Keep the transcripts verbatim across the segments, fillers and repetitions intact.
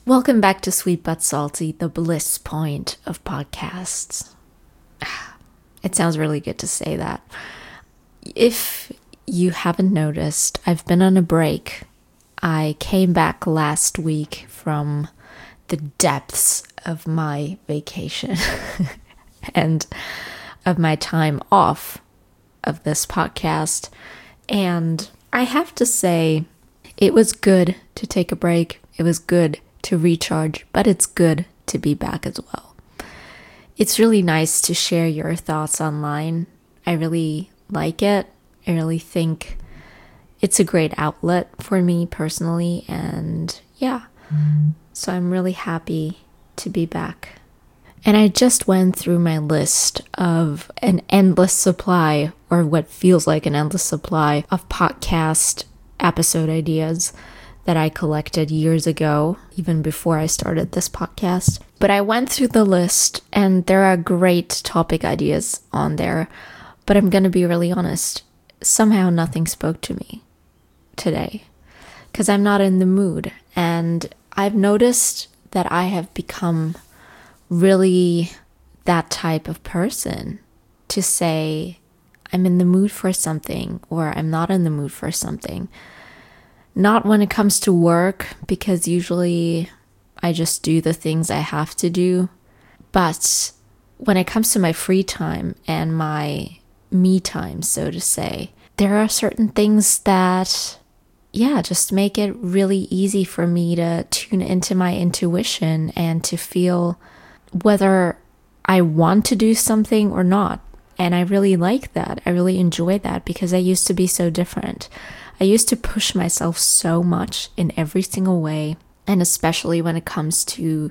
Welcome back to Sweet But Salty, the bliss point of podcasts. It sounds really good to say that. If you haven't noticed, I've been on a break. I came back last week from the depths of my vacation and of my time off of this podcast. And I have to say, it was good to take a break. It was good to recharge, but it's good to be back as well. It's really nice to share your thoughts online. I really like it. I really think it's a great outlet for me personally, and yeah, so I'm really happy to be back. And I just went through my list of an endless supply, or what feels like an endless supply, of podcast episode ideas that I collected years ago, even before I started this podcast. But I went through the list and there are great topic ideas on there. But I'm going to be really honest, somehow nothing spoke to me today because I'm not in the mood. And I've noticed that I have become really that type of person to say I'm in the mood for something or I'm not in the mood for something. Not when it comes to work, because usually I just do the things I have to do. But when it comes to my free time and my me time, so to say, there are certain things that, yeah, just make it really easy for me to tune into my intuition and to feel whether I want to do something or not. And I really like that. I really enjoy that because I used to be so different. I used to push myself so much in every single way, and especially when it comes to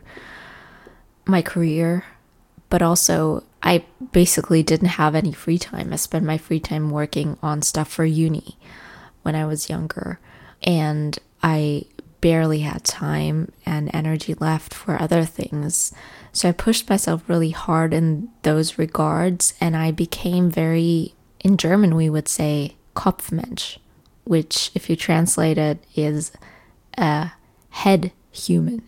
my career, but also I basically didn't have any free time. I spent my free time working on stuff for uni when I was younger, and I barely had time and energy left for other things. So I pushed myself really hard in those regards, and I became very, in German we would say, Kopfmensch, which, if you translate it, is a head human,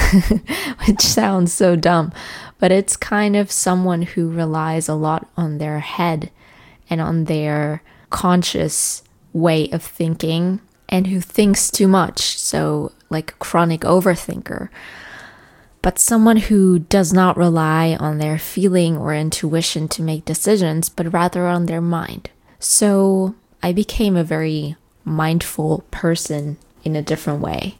which sounds so dumb, but it's kind of someone who relies a lot on their head and on their conscious way of thinking and who thinks too much, so like a chronic overthinker. But someone who does not rely on their feeling or intuition to make decisions, but rather on their mind. So I became a very mindful person in a different way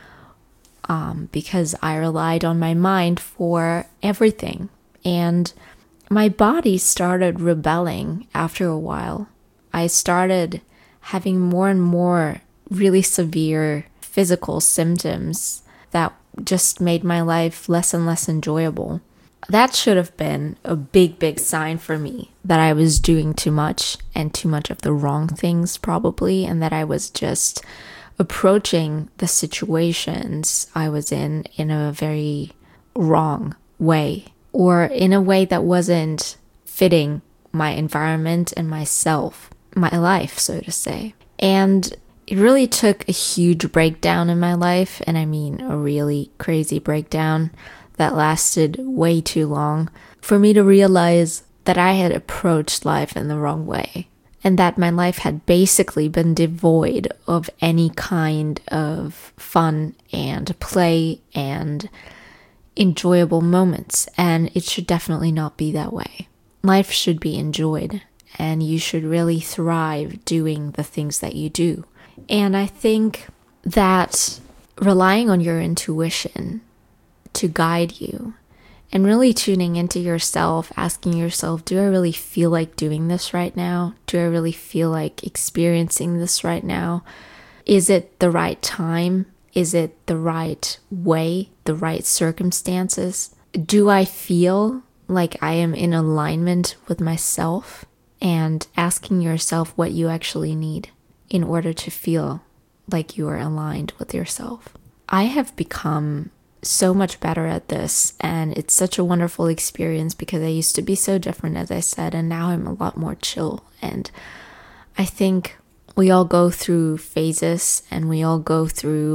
um, because I relied on my mind for everything. And my body started rebelling after a while. I started having more and more really severe physical symptoms that just made my life less and less enjoyable. That should have been a big, big sign for me that I was doing too much and too much of the wrong things probably, and that I was just approaching the situations I was in in a very wrong way, or in a way that wasn't fitting my environment and myself, my life, so to say. And it really took a huge breakdown in my life, and I mean a really crazy breakdown that lasted way too long, for me to realize that I had approached life in the wrong way, and that my life had basically been devoid of any kind of fun and play and enjoyable moments, and it should definitely not be that way. Life should be enjoyed, and you should really thrive doing the things that you do. And I think that relying on your intuition to guide you and really tuning into yourself, asking yourself, do I really feel like doing this right now? Do I really feel like experiencing this right now? Is it the right time? Is it the right way, the right circumstances? Do I feel like I am in alignment with myself? And asking yourself what you actually need in order to feel like you are aligned with yourself. I have become so much better at this, and it's such a wonderful experience because I used to be so different, as I said, and now I'm a lot more chill. And I think we all go through phases, and we all go through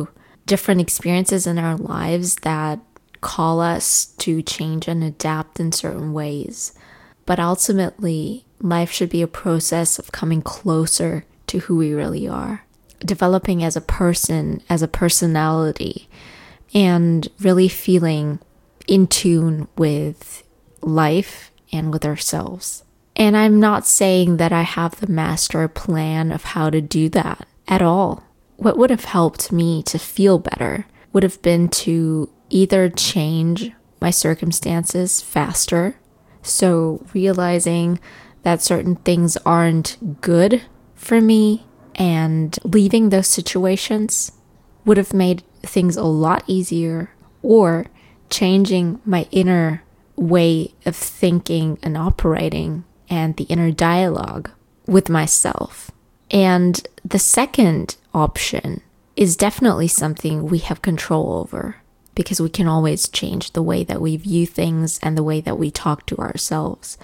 different experiences in our lives that call us to change and adapt in certain ways. But ultimately, life should be a process of coming closer to who we really are, developing as a person, as a personality, and really feeling in tune with life and with ourselves. And I'm not saying that I have the master plan of how to do that at all. What would have helped me to feel better would have been to either change my circumstances faster, so realizing that certain things aren't good for me and leaving those situations would have made things a lot easier, or changing my inner way of thinking and operating and the inner dialogue with myself. And the second option is definitely something we have control over, because we can always change the way that we view things and the way that we talk to ourselves.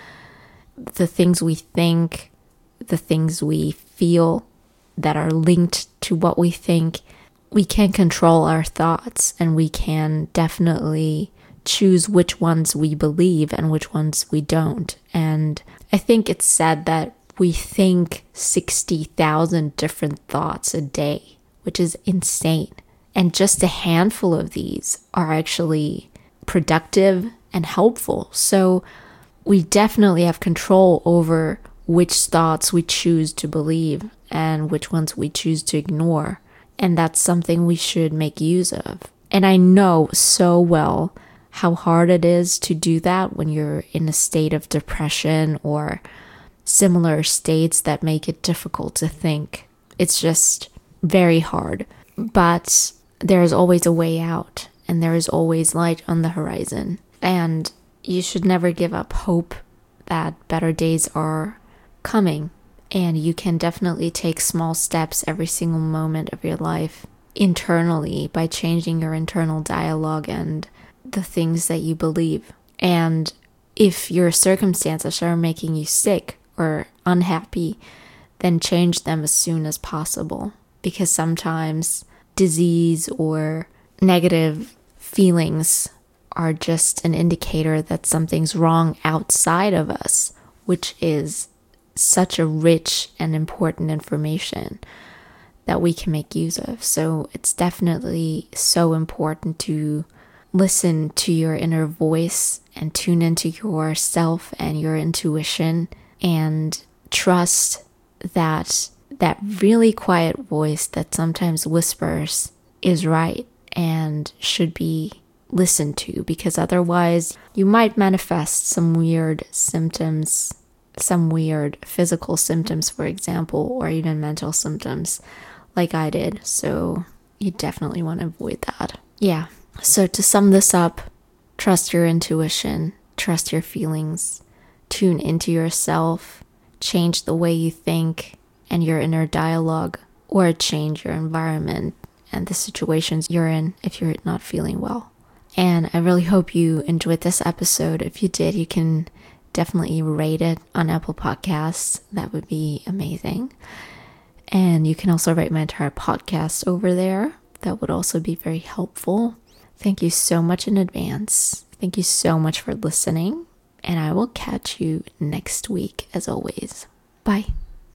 The things we think, the things we feel that are linked to what we think, we can control our thoughts, and we can definitely choose which ones we believe and which ones we don't. And I think it's said that we think sixty thousand different thoughts a day, which is insane. And just a handful of these are actually productive and helpful. So we definitely have control over which thoughts we choose to believe and which ones we choose to ignore. And that's something we should make use of. And I know so well how hard it is to do that when you're in a state of depression or similar states that make it difficult to think. It's just very hard. But there is always a way out, and there is always light on the horizon. And you should never give up hope that better days are coming. And you can definitely take small steps every single moment of your life internally by changing your internal dialogue and the things that you believe. And if your circumstances are making you sick or unhappy, then change them as soon as possible. Because sometimes disease or negative feelings are just an indicator that something's wrong outside of us, which is such a rich and important information that we can make use of. So it's definitely so important to listen to your inner voice and tune into yourself and your intuition, and trust that that really quiet voice that sometimes whispers is right and should be listened to, because otherwise you might manifest some weird symptoms, some weird physical symptoms, for example, or even mental symptoms like I did. So you definitely want to avoid that. Yeah. So to sum this up, trust your intuition, trust your feelings, tune into yourself, change the way you think and your inner dialogue, or change your environment and the situations you're in if you're not feeling well. And I really hope you enjoyed this episode. If you did, you can definitely rate it on Apple Podcasts. That would be amazing. And you can also rate my entire podcast over there. That would also be very helpful. Thank you so much in advance. Thank you so much for listening. And I will catch you next week as always. Bye.